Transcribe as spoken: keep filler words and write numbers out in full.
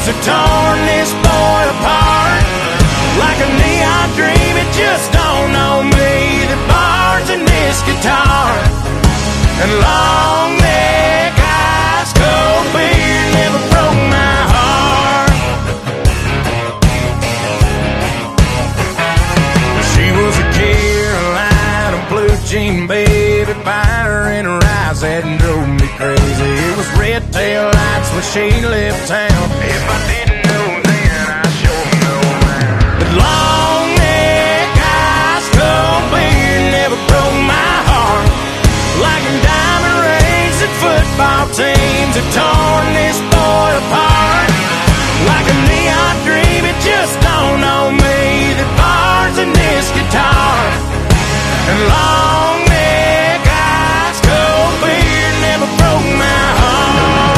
have torn this boy apart. Like a neon dream, it just dawned on me that bars in this guitar and long neck ice cold beer never broke my heart. She was a Carolina blue jean baby, fire in her eyes that drove me crazy. It was red tail lights when she left town. If I didn't know then, I sure know now. But long neck ice cold beer never broke my heart. Like a diamond rings that football teams have torn this boy apart. Like a neon dream, it just dawned on me that bars in this guitar and long